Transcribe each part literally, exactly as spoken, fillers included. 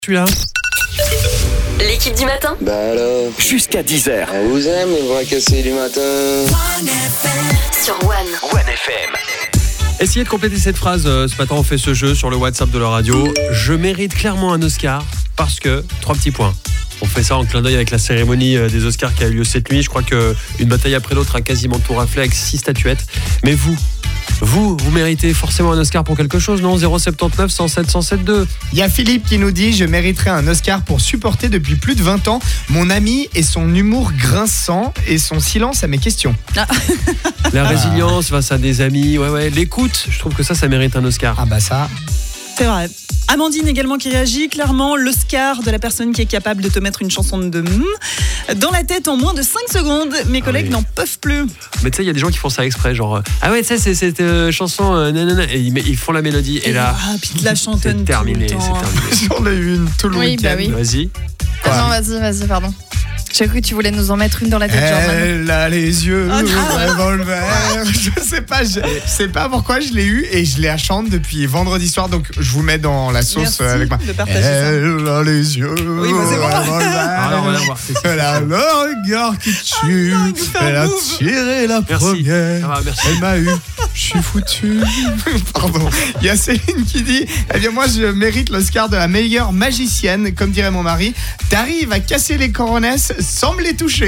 Celui-là. L'équipe du matin. Bah alors, Jusqu'à dix heures. on vous aime les bras cassés du matin. Sur One. One F M. Essayez de compléter cette phrase. euh, Ce matin, on fait ce jeu sur le WhatsApp de la radio. Je mérite clairement un Oscar parce que... Trois petits points. On fait ça en clin d'œil avec la cérémonie euh, des Oscars qui a eu lieu cette nuit. Je crois qu'une bataille après l'autre a quasiment tout raflé avec six statuettes. Mais vous, vous, vous méritez forcément un Oscar pour quelque chose, non? Zéro sept neuf, cent sept, cent sept deux. Il y a Philippe qui nous dit « Je mériterais un Oscar pour supporter depuis plus de vingt ans mon ami et son humour grinçant et son silence à mes questions. La résilience face à des amis, ouais, ouais. L'écoute, je trouve que ça, ça mérite un » Oscar. Ah bah ça... C'est vrai. Amandine également qui réagit, clairement l'Oscar de la personne qui est capable de te mettre une chanson de mm dans la tête en moins de cinq secondes. Mes collègues oui. n'en peuvent plus. Mais tu sais, il y a des gens qui font ça exprès, genre euh, ah ouais, tu sais, c'est cette euh, chanson, euh, nanana, et ils, ils font la mélodie, et, Et là, ah, puis de la chantonne c'est terminé, tout le c'est temps. terminé. J'en ai eu une tout le Oui, week-end. bah oui. Vas-y. Quoi Ah non, vas-y, vas-y, pardon. J'ai cru que tu voulais nous en mettre une dans la tête, genre maintenant. Elle a les yeux Ah, non. revolver. Je sais pas, je, je sais pas pourquoi je l'ai eu et je la chante depuis vendredi soir, donc je vous mets dans la sauce Merci euh, avec moi. de partager ça. Elle a les yeux Oui, bah, c'est bon. revolver. Ah, alors, on va voir. c'est- c'est- Elle a le regard qui tue. Ah non, il nous fait un Elle a move. tiré la Merci. première. Ça va, merci. Elle m'a eu. Je suis foutu. Pardon. Il y a Céline qui dit eh bien, moi, je mérite l'Oscar de la meilleure magicienne. Comme dirait mon mari, t'arrives à casser les coronesses sans me les toucher.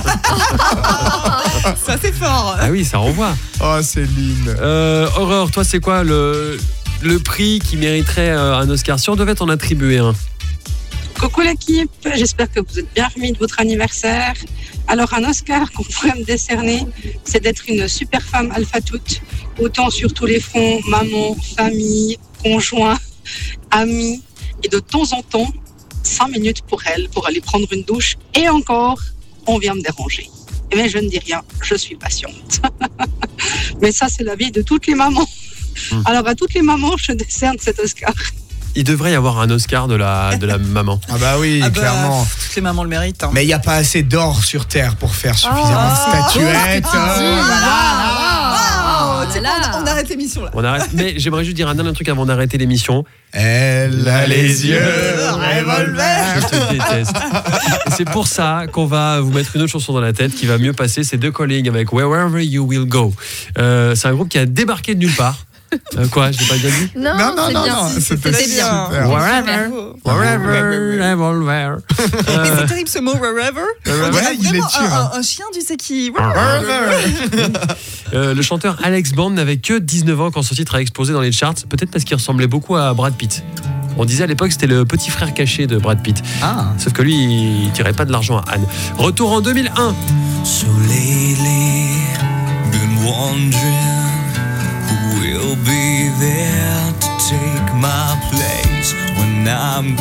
Ça c'est fort. Ah oui, ça renvoie. Oh, Céline. Euh, Aurore, toi, c'est quoi le, le prix qui mériterait euh, un Oscar? Si on devait t'en attribuer un. Coucou l'équipe, j'espère que vous êtes bien remis de votre anniversaire. Alors un Oscar qu'on pourrait me décerner, c'est d'être une super femme alpha toute, autant sur tous les fronts, maman, famille, conjoint, amis, et de temps en temps, cinq minutes pour elle, pour aller prendre une douche, et encore, on vient me déranger. Mais je ne dis rien, je suis patiente. Mais ça, c'est la vie de toutes les mamans. Alors à toutes les mamans, je décerne cet Oscar. Il devrait y avoir un Oscar de la, de la maman. Ah bah oui, Ah bah, clairement. toutes les mamans le méritent. hein. Mais il n'y a pas assez d'or sur Terre pour faire suffisamment Ah. de statuettes. Oh, c'est là bon, là. on arrête l'émission là. On arrête. Mais j'aimerais juste dire un dernier truc avant d'arrêter l'émission. Elle a les yeux revolver. Je te déteste. Et c'est pour ça qu'on va vous mettre une autre chanson dans la tête qui va mieux passer. C'est deux Calling avec Wherever You Will Go. Euh, c'est un groupe qui a débarqué de nulle part. Euh, quoi, je l'ai pas bien dit? Non, Non, non, c'est non, bien. non, c'était C'était bien. super. Wherever, wherever, revolver. Mais Euh, c'est terrible ce mot wherever. Wherever. On dirait Ouais, il est vraiment dur, un, hein. un, un chien, tu sais qui. euh, le chanteur Alex Band n'avait que dix-neuf ans quand son titre a explosé dans les charts, peut-être parce qu'il ressemblait beaucoup à Brad Pitt. On disait à l'époque que c'était le petit frère caché de Brad Pitt. Ah. Sauf que lui, il tirait pas de l'argent à Anne. Retour en deux mille un. So lately, been wondering who will be there to take my place when I'm